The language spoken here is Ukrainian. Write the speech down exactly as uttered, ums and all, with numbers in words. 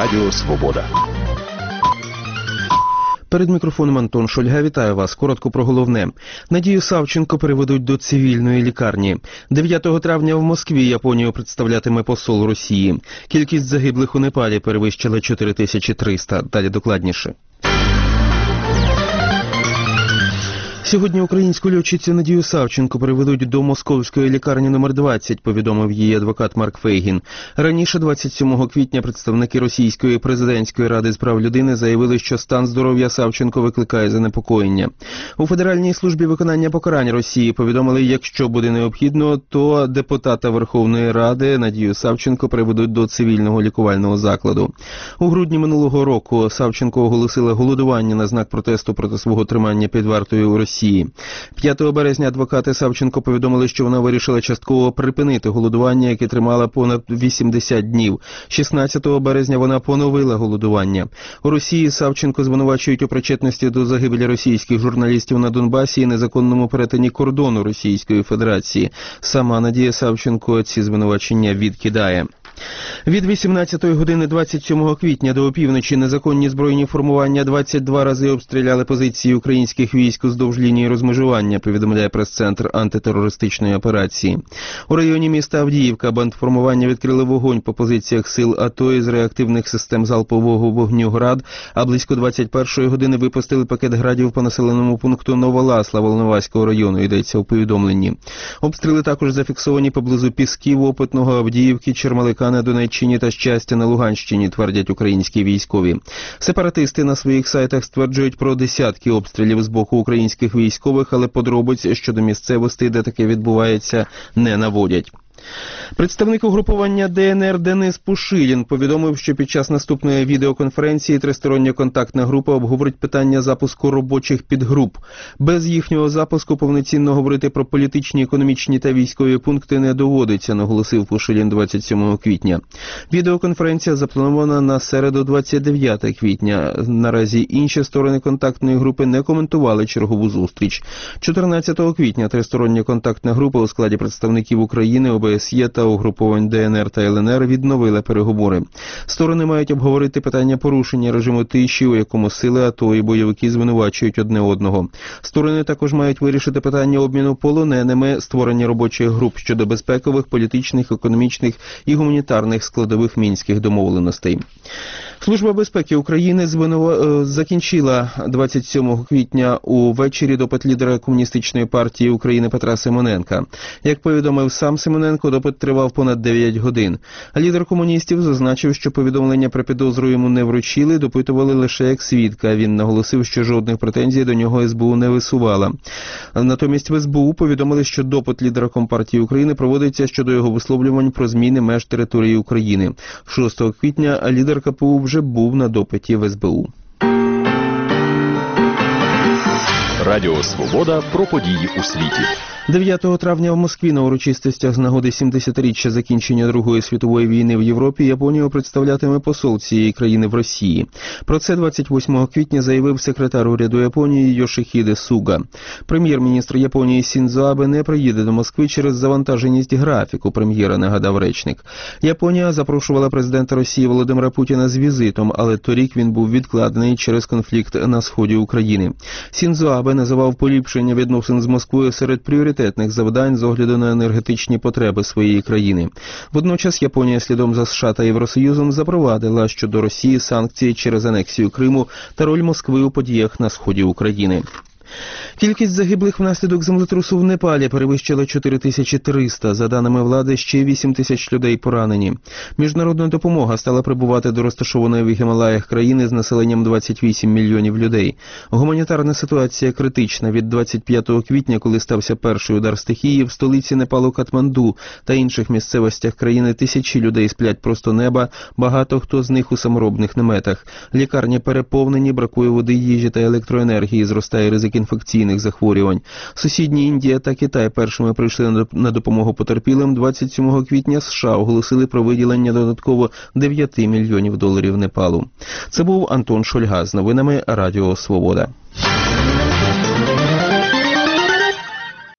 Радіо Свобода. Перед мікрофоном Антон Шульга. Вітаю вас. Коротко про головне. Надію Савченко переведуть до цивільної лікарні. дев'ятого травня в Москві Японію представлятиме посол Росії. Кількість загиблих у Непалі перевищила чотири тисячі триста. Далі докладніше. Сьогодні українську льотчицю Надію Савченко переведуть до московської лікарні номер двадцять, повідомив її адвокат Марк Фейгін. Раніше, двадцять сьомого квітня, представники Російської президентської ради з прав людини заявили, що стан здоров'я Савченко викликає занепокоєння. У Федеральній службі виконання покарань Росії повідомили, якщо буде необхідно, то депутата Верховної Ради Надію Савченко переведуть до цивільного лікувального закладу. У грудні минулого року Савченко оголосила голодування на знак протесту проти свого тримання під вартою у Росії. п'ятого березня адвокати Савченко повідомили, що вона вирішила частково припинити голодування, яке тримала понад вісімдесят днів. шістнадцятого березня вона поновила голодування. У Росії Савченко звинувачують у причетності до загибелі російських журналістів на Донбасі і незаконному перетині кордону Російської Федерації. Сама Надія Савченко ці звинувачення відкидає. Від вісімнадцятої години двадцять сьомого квітня до опівночі незаконні збройні формування двадцять два рази обстріляли позиції українських військ уздовж лінії розмежування, повідомляє прес-центр антитерористичної операції. У районі міста Авдіївка бандформування відкрили вогонь по позиціях сил АТО із реактивних систем залпового вогню «Град», а близько двадцять першої години випустили пакет градів по населеному пункту Новоласла Волноваського району, йдеться у повідомленні. Обстріли також зафіксовані поблизу Пісків, Опитного, Авдіївки, Чермалика на Донеччині та Щастя на Луганщині, твердять українські військові. Сепаратисти на своїх сайтах стверджують про десятки обстрілів з боку українських військових, але подробиць щодо місцевостей, де таке відбувається, не наводять. Представник угрупування ДНР Денис Пушилін повідомив, що під час наступної відеоконференції тристороння контактна група обговорить питання запуску робочих підгруп. Без їхнього запуску повноцінно говорити про політичні, економічні та військові пункти не доводиться, наголосив Пушилін двадцять сьомого квітня. Відеоконференція запланована на середу двадцять дев'ятого квітня. Наразі інші сторони контактної групи не коментували чергову зустріч. чотирнадцятого квітня тристороння контактна група у складі представників України, ОБСЄ та угруповань ДНР та ЛНР відновили переговори. Сторони мають обговорити питання порушення режиму тиші, у якому сили АТО і бойовики звинувачують одне одного. Сторони також мають вирішити питання обміну полоненими, створення робочих груп щодо безпекових, політичних, економічних і гуманітарних складових мінських домовленостей. Служба безпеки України звинува... закінчила двадцять сьомого квітня увечері допит лідера Комуністичної партії України Петра Симоненка. Як повідомив сам Симоненко, допит тривав понад дев'ять годин. Лідер комуністів зазначив, що повідомлення про підозру йому не вручили, допитували лише як свідка. Він наголосив, що жодних претензій до нього ес бе у не висувала. Натомість в ес бе у повідомили, що допит лідера Компартії України проводиться щодо його висловлювань про зміни меж території України. шостого квітня лідер ка пе у вже був на допиті в ес бе у. Радіо Свобода про події у світі. дев'ятого травня в Москві на урочистостях з нагоди сімдесятиріччя закінчення Другої світової війни в Європі Японію представлятиме посол цієї країни в Росії. Про це двадцять восьмого квітня заявив секретар уряду Японії Йошихіде Суга. Прем'єр-міністр Японії Сіндзо Абе не приїде до Москви через завантаженість графіку прем'єра, нагадав речник. Японія запрошувала президента Росії Володимира Путіна з візитом, але торік він був відкладений через конфлікт на сході України. Сіндзо Абе називав поліпшення відносин з Москвою серед пріоритетів завдань з огляду на енергетичні потреби своєї країни. Водночас Японія слідом за США та Євросоюзом запровадила щодо Росії санкції через анексію Криму та роль Москви у подіях на сході України. Кількість загиблих внаслідок землетрусу в Непалі перевищила чотири тисячі триста. За даними влади, ще вісім тисяч людей поранені. Міжнародна допомога стала прибувати до розташованої в Гімалаях країни з населенням двадцять вісім мільйонів людей. Гуманітарна ситуація критична. Від двадцять п'ятого квітня, коли стався перший удар стихії, в столиці Непалу Катманду та інших місцевостях країни тисячі людей сплять просто неба, багато хто з них у саморобних наметах. Лікарні переповнені, бракує води, їжі та електроенергії, зростає ризик інфекційних захворювань. Сусідні Індія та Китай першими прийшли на допомогу потерпілим. двадцять сьомого квітня США оголосили про виділення додатково дев'ять мільйонів доларів Непалу. Це був Антон Шульга з новинами Радіо Свобода.